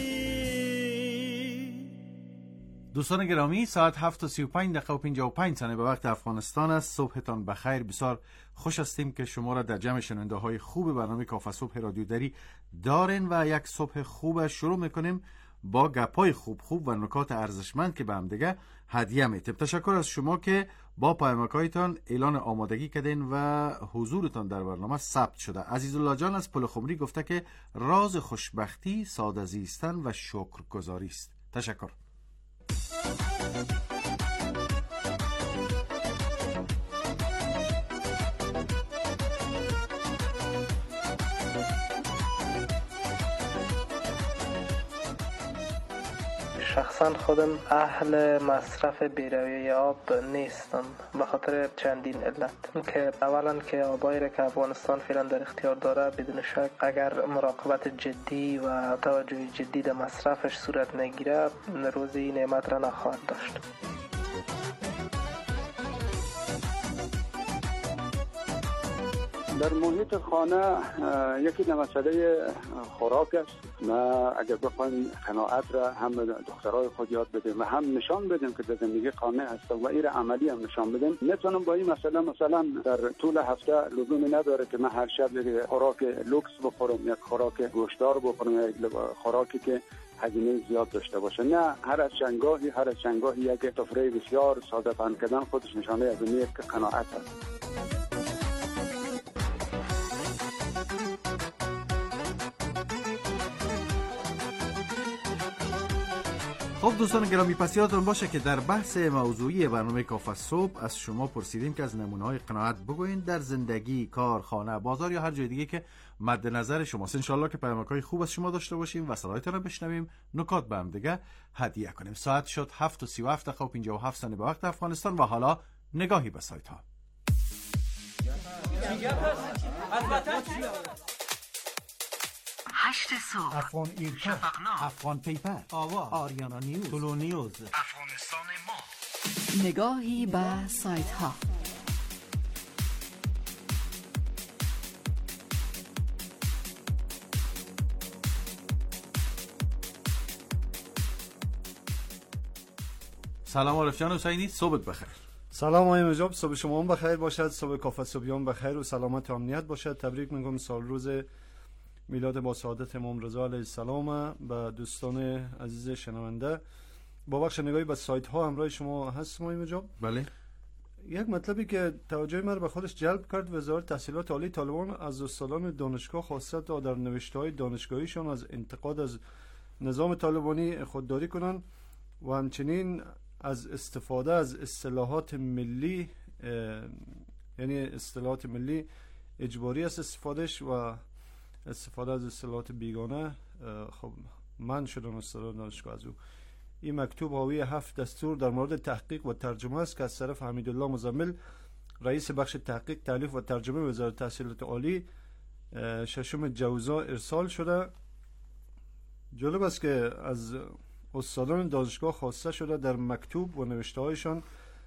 دوستان گرامی، ساعت هفت و سی و پنج دقیقه و پنجاه و پنج ثانیه به وقت افغانستان است. صبحتان بخیر. بسیار خوش هستیم که شما را در جمع شنونده های خوب برنامه کافه صبح رادیو دری دارین و یک صبح خوب شروع میکنیم با گپای خوب خوب و نکات ارزشمند که به هم دیگه هدیه میتیم. تشکر از شما که با پیامک‌هایتان اعلان آمادگی کردین و حضورتان در برنامه ثبت شده. عزیزالله جان از پلخمری گفته که راز خوشبختی ساده زیستن و شکرگزاری است. تشکر. شخصا خودم اهل مصرف بیرویه آب نیستم به خاطر چندین علت. که اولا که آبایی را که افغانستان فعلا در اختیار داره بدون شک اگر مراقبت جدی و توجه جدی در مصرفش صورت نگیره روزی این نعمت را نخواهد داشت. در محیط خانه یکی در مسئله خوراک است. ما اگر بخوایم قناعت را هم دخترای خود یاد بدیم و هم نشان بدیم که در زندگی قانع هستم و این عملی هم نشان بدیم، میتونم با این مسئله مثلا در طول هفته لزومی نداره که من هر شب یک خوراک لوکس بخورم، یک خوراک گوشتار بخورم، یک خوراکی که هزینه زیاد داشته باشه. نه، هر از چندگاهی هر از چندگاهی یک سفره بسیار ساده پهن کردن خودش نشانه از این که قناعت است. خب دوستان گرامی، پس یادتون باشه که در بحث موضوعی برنامه کافه صبح از شما پرسیدیم که از نمونه‌های قناعت بگوین در زندگی، کار، خانه، بازار یا هر جای دیگه که مد نظر شماست. انشالله که پیامک‌های خوب از شما داشته باشیم و صدایتان رو بشنویم، نکات به هم دیگه هدیه کنیم. ساعت شد هفت و سی و هفت دقیقه و پنجاه و هفت ثانیه به وقت افغانستان و حالا نگاهی به سایت ها. هشت صبح، افغان ایرکا، افغان پیپر، آوا، آریانا نیوز، طلو نیوز، افغانستان ما. نگاهی به سایت ها. سلام عارف جان حسینی، صبحت بخیر. سلام آقای مجاب، صبح شما هم بخیر باشد، صبح کافه صبحیان بخیر و سلامت و امنیت باشد. تبریک میگم سال روز میلاد با سعادت امام رضا علیه السلام به دوستان عزیز شنونده. با بخش نگاهی به سایت ها همراه شما هستم آقای مجاب. بله. یک مطلبی که توجه من به خودش جلب کرد، وزارت تحصیلات عالی طالبان از استادان دانشگاه خواسته تا در نوشته‌های دانشگاهیشان از انتقاد از نظام طالبانی خودداری کنند و همچنین از استفاده از اصطلاحات ملی، یعنی اصطلاحات ملی اجباری است استفادهش و استفاده از اصطلاحات بیگانه خب من شدن استادان دانشگاه از او. این مکتوب حاوی هفت دستور در مورد تحقیق و ترجمه است که از طرف حمیدالله مزمل رئیس بخش تحقیق، تالیف و ترجمه وزارت تحصیلات عالی ششم جوزا ارسال شده. جالب است که از استادان دانشگاه خواسته شده در مکتوب و نوشته هایشان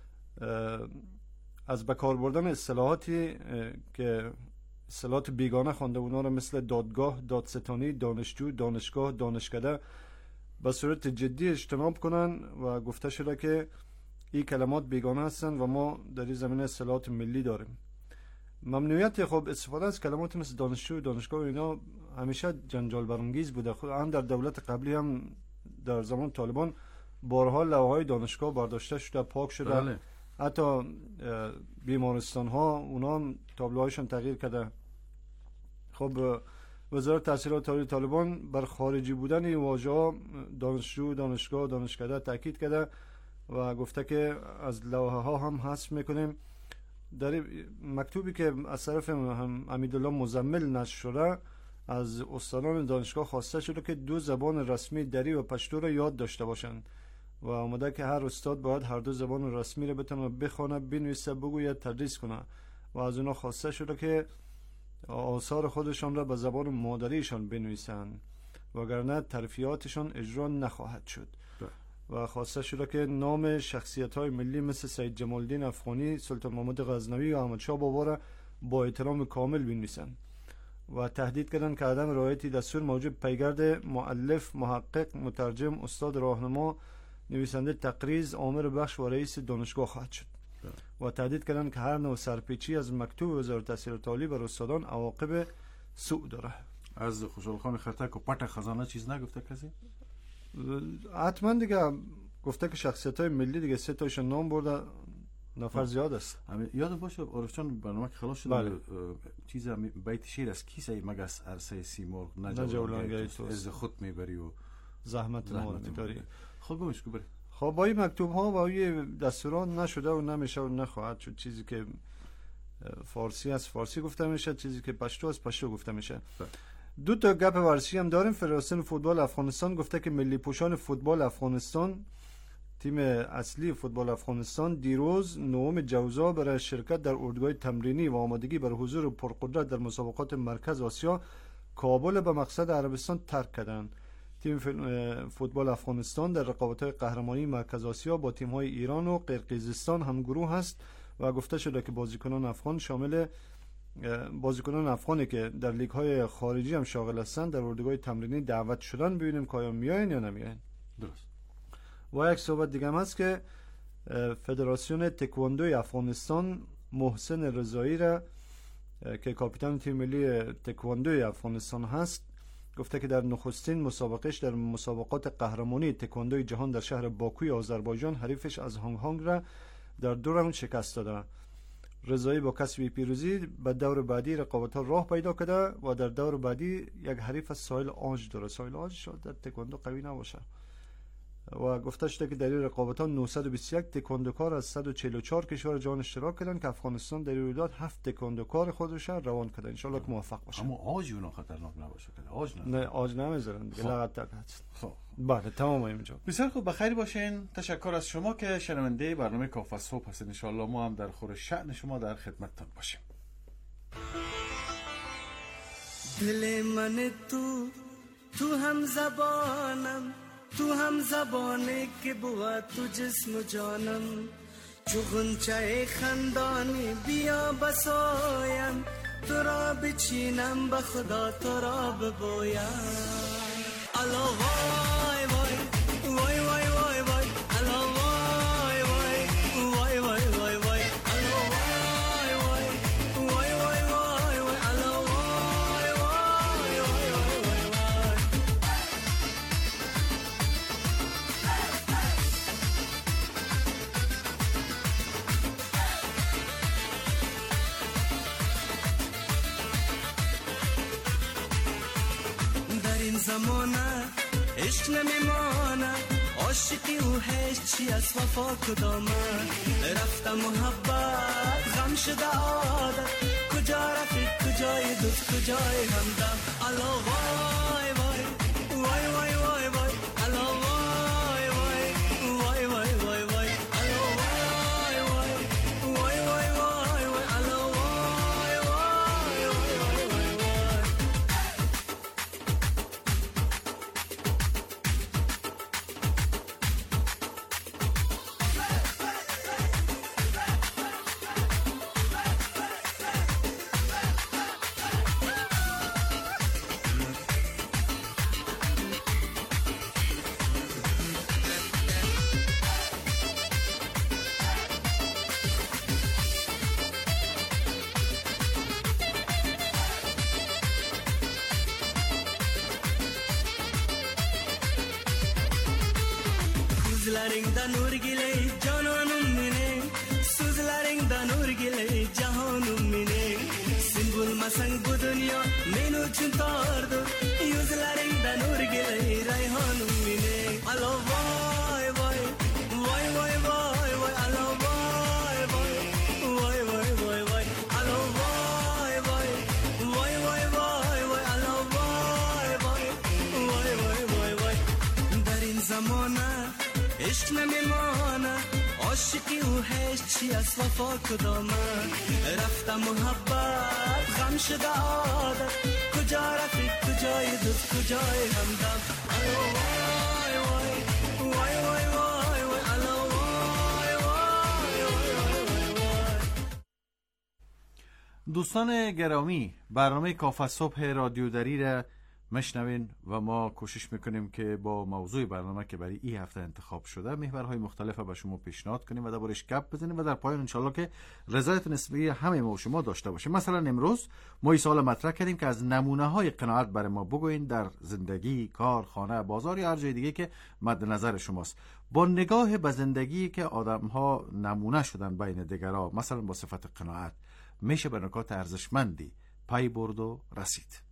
از بکار بردن اصطلاحاتی که اصطلاحات بیگانه خوانده اونا را مثل دادگاه، دادستانی، دانشجو، دانشگاه، دانشکده به صورت جدی اجتناب کنن و گفته شده که این کلمات بیگانه هستند و ما در این زمینه اصطلاحات ملی داریم. ممنوعیت خب استفاده از کلمات مثل دانشجو، دانشگاه و اینا همیشه جنجال برانگیز بوده. خود هم در دولت قبلی هم در زمان طالبان بارها لوحه‌های دانشگاه برداشته شده، پاک شده. بله. حتی بیمارستان ها اونا هم تابلوهایشون تغییر کرده. خب وزارت تحصیلات عالی طالبان بر خارجی بودن این واژه‌ها دانشجو، دانشگاه، دانشکده تاکید کرده و گفته که از لوحه ها هم حذف میکنیم. در مکتوبی که از طرف امیدالله مزمل نشر شده از استادان دانشگاه خواسته شده که دو زبان رسمی دری و پشتو را یاد داشته باشند و آمده که هر استاد باید هر دو زبان رسمی را بتونه بخونه، بنویسه، بگوید، تدریس کنه و از اونا خواسته شده که آثار خودشان را به زبان مادریشان بنویسند وگرنه ترفیعاتشان اجرا نخواهد شد. و خواسته شده که نام شخصیت‌های ملی مثل سید جمال الدین افغانی، سلطان محمود غزنوی و احمد شاه بابا را با احترام کامل بنویسند و تهدید کردند که عدم رعایت دستور موجب پیگرد مؤلف، محقق، مترجم، استاد راهنما، نویسنده تقریض، آمر بخش و رئیس دانشگاه خواهد شد. و تهدید کردند که هر نوع سرپیچی از مکتوب وزارت تحصیلات عالی بر استادان عواقب سوء داره. از خوشحال خان خټک و پټ خزانه چیز نگفته کسی؟ حتما دیگه گفته که شخصیت‌های ملی دیگه سه تاشون نام برده، نفر زیاد است. یاد باشه عارف جان برنامه که خلاص شد بله. چیز بیت شعر است کیسه مگس عرصه سیمرغ نجولان تو از خود میبری و زحمت ما میداری. خب گوش کو بری. خب با این مکتوب ها و این دستورات نشده و نمیشه و نخواهد شد. چیزی که فارسی از فارسی گفته میشه، چیزی که پشتو از پشتو گفته میشه. دو تا گپ ورزشی هم داریم. فدراسیون فوتبال افغانستان گفته که ملی پوشان فوتبال افغانستان، تیم اصلی فوتبال افغانستان، دیروز نهم جوزا برای شرکت در اردوگاه تمرینی و آمادگی برای حضور پرقدرت در مسابقات مرکز آسیا کابل به مقصد عربستان ترک کردند. تیم فوتبال افغانستان در رقابت‌های قهرمانی مرکز آسیا با تیم‌های ایران و قرقیزستان هم گروه است و گفته شده که بازیکنان افغان شامل بازیکنان افغانی که در لیگ‌های خارجی هم شاغل هستند در اردوگاه تمرینی دعوت شدن. ببینیم که آیا میاین یا نمیاین. درست. و یک صحبت دیگه هم هست که فدراسیون تکواندوی افغانستان محسن رضایی را که کاپیتان تیم ملی تکواندوی افغانستان هست گفته که در نخستین مسابقهش در مسابقات قهرمانی تکواندوی جهان در شهر باکوی آذربایجان حریفش از هنگ کنگ را در دو راوند شکست داده. رضایی با کسب پیروزی به دور بعدی رقابت‌ها راه پیدا کرده و در دور بعدی یک حریف از ساحل آج داره. ساحل آج شاید در تکواندو قوی نباشه و گفته شده که در این رقابت‌ها نهصد و بیست و یک تکواندوکار از صد و چهل و چهار کشور جهان اشتراک کردند که افغانستان در این رویداد هفت تکواندوکار خودش را روان کرده. ان شاء الله که موفق باشه. اما آج اون خطرناک نباشه که آج نه آج نمیذارن دیگه لغت تکات. خب بله تمام اینجا. بسیار خوب، بخیر باشین. تشکر از شما که شنونده برنامه کافه صبح هستین. ان شاء الله ما هم در خور شأن شما در خدمتتان باشیم. دل من تو تو هم زبانم، تو هم زبانه که بود تو جسم و جانم، چو غنچه خندانی بیا بسایم، تو را بچینم به خدا تو را ببویم. الا وای وای وای وای وای وای الا وای وای وای وای وای وای الا وای وای وای وای وای وای الا وای وای وای وای وای. در این زمانه عشق نمیمانه، عاشقی و هیچ چی از وفا کدامه، رفته محبت غم شده عادت، کجا رفت کجای دوست کجای همدم. الا وای وای وای وای وای وای الا وای وای وای وای وای وای الا وای وای وای وای وای وای الا وای وای وای وای وای. Suzlaringda nur gile cananım mine, suzlaringda nur gile cahanım mine, sin bulmasang bu dünya men uchun tordir yuzlaringda nur gilay rayhonum mene alo voy voy voy voy voy voy alo voy voy voy voy voy voy alo voy voy voy voy voy voy alo voy voy voy voy voy voy dar in zamona ishq نمیمانه عاشقی و هیچ چی از وفا کدامه رفتم محبت غم شده عادت کجا رفت کجای دوست کجای همدم الو وای وای وای وای وای وای الو وای وای وای وای. دوستان گرامی، برنامه کافه صبح رادیو دری را مشنوین و ما کوشش میکنیم که با موضوع برنامه که برای این هفته انتخاب شده محورهای مختلف به شما پیشنهاد کنیم و دربارش گپ بزنیم و در پایان انشالله که رضایت نسبی همه ما و شما داشته باشیم. مثلا امروز ما این سوال مطرح کردیم که از نمونه های قناعت برای ما بگوین در زندگی، کار، خانه، بازار یا هر جای دیگه که مد نظر شماست، با نگاه به زندگی که آدم ها نمونه شدن بین دیگرها، مثلا با صفت قناعت، میشه به نکات ارزشمندی پی برد و رسید.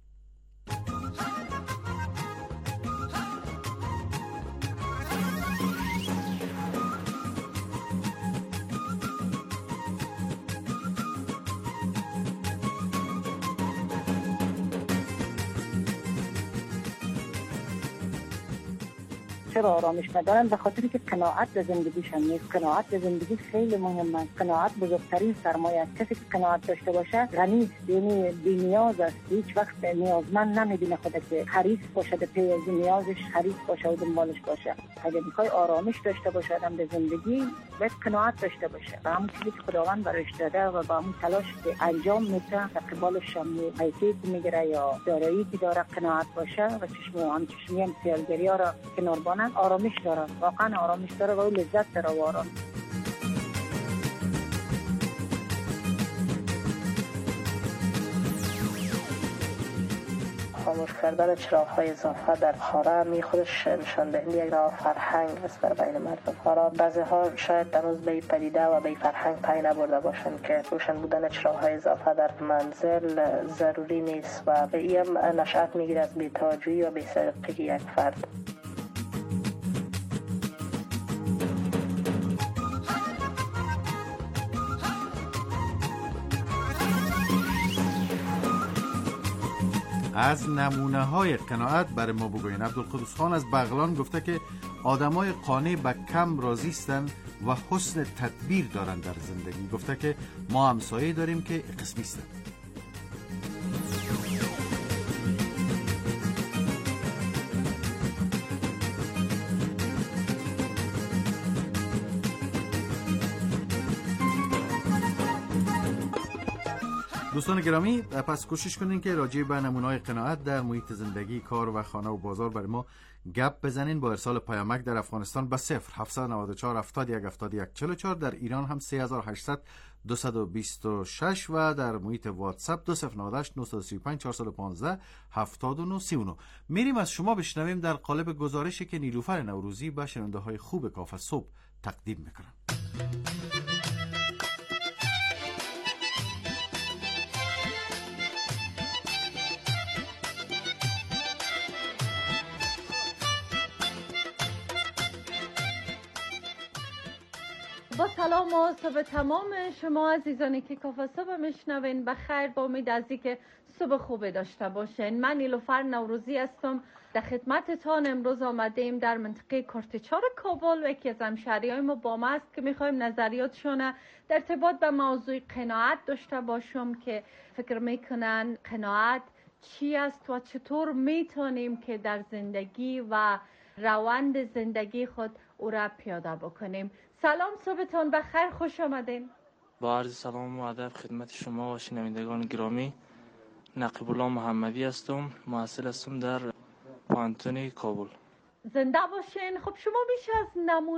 چرا آرامش ندارن؟ به خاطری که قناعت به زندگیشان نیست. قناعت به زندگی خیلی مهم است. قناعت بزرگترین سرمایه است. کسی که قناعت داشته باشه غنی است، یعنی بی‌نیاز است، هیچ وقت نیازمند نمیبینه خودش، که حریص باشه به پی از نیازش، حریص باشه و دنبالش باشه. اگه میخوای آرامش داشته باشه آدم به زندگی، باید قناعت داشته باشه و همون چیزی که خداوند برایش داده و با همون تلاش که انجام میده قبالش هم حیثیت میگیره یا دارایی که داره قناعت باشه و چشم هم چشمی هم سیالگری ها را کنار بانه، آرامش داره، واقعا آرامش داره و لذت داره و آرام. خاموش کردن چراغ‌های اضافه در خانه می خودش نشان دهنده یک نوع فرهنگ است در بین مردم. حالا بعضی‌ها شاید هنوز به این پدیده و به این فرهنگ پی نبرده باشند که روشن بودن چراغ‌های اضافه در منزل ضروری نیست و به این هم نشأت می‌گیرد از بی‌توجهی و بی‌سابقگی یک فرد. از نمونه های قناعت برای ما بگوین. عبدالقدوس خان از بغلان گفته که آدمای قانع به کم راضی هستند و حسن تدبیر دارند در زندگی. گفته که ما همسایه داریم که قسمی هستند. دوستان گرامی، پس کوشش کنین که راجع به نمونه‌های قناعت در محیط زندگی، کار و خانه و بازار برای ما گپ بزنین با ارسال پیامک در افغانستان به صفر هفت نه چهار هفتاد و یک هفتاد و یک چهل و چهار، در ایران هم سه هزار و هشتصد دویست و بیست و شش و در محیط واتساپ دو صفر نه هشت نه سه پنج چهار یک پنج هفتاد و نه سی و نه. میریم از شما بشنویم در قالب گزارشی که نیلوفر نوروزی به شنونده‌های خوب کافه صبح تقدیم میکنه. با سلام و صبح تمام شما عزیزانی که کافه صبح میشنوین، بخیر، با امید از اینکه صبح خوبی داشته باشین. من نیلوفر نوروزی هستم، در خدمتتان امروز آمده ایم در منطقه کورتچار کابل و یکی از همشهریای ما با ما است که میخوایم نظریاتشون در ارتباط به موضوع قناعت داشته باشم که فکر میکنن قناعت چی است و چطور میتونیم که در زندگی و روند زندگی خود او را پیاده بکنیم. سلام، صبحتون بخیر، خوش آمدین. با عرض سلام و ادب خدمت شما و شنوندگان گرامی، نقیب الله محمدی هستم، محصل هستم در پانتون کابل. زنده باشین. خب شما بیش از نمونه